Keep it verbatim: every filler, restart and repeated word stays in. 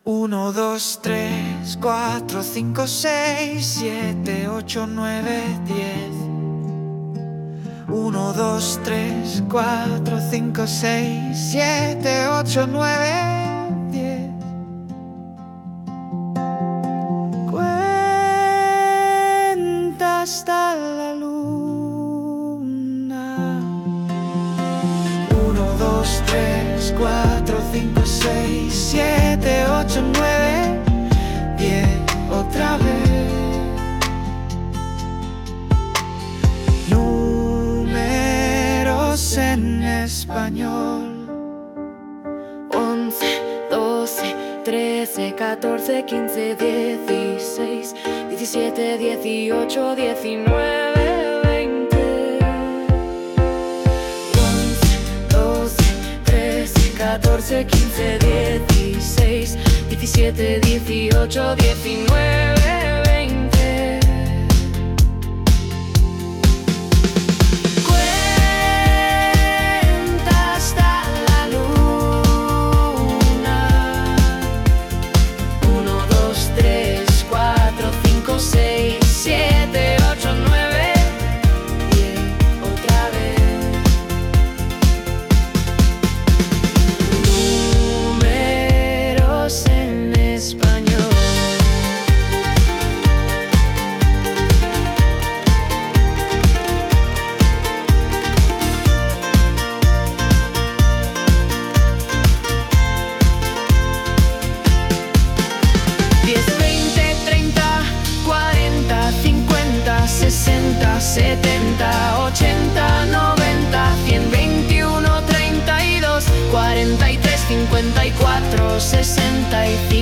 Uno, dos, tres, cuatro, cinco, seis, siete, ocho, nueve, diez. Uno, dos, tres, cuatro, cinco, seis, siete, ocho, nueve, diez. Cuenta hasta la luna. Uno, dos, tres, cuatro, cinco, seis, siete, ocho, nueve, diez. Otra vez. Números en español. Once, doce, trece, catorce, quince, dieciséis, diecisiete, dieciocho, diecinueve, veinte. Once, doce, trece, catorce, quince, dieciséis, diecisiete, dieciocho, diecinueve, veinte. Cuenta hasta la luna. Uno, dos, tres, cuatro, cinco, seis, siete, ocho, nueve, diez. Otra vez. Números en español. Diez, veinte, treinta, cuarenta, cincuenta, sesenta, setenta, ochenta, noventa, cien, veintiuno, treinta y dos, cuarenta y tres, cincuenta y cuatro, sesenta y cinco.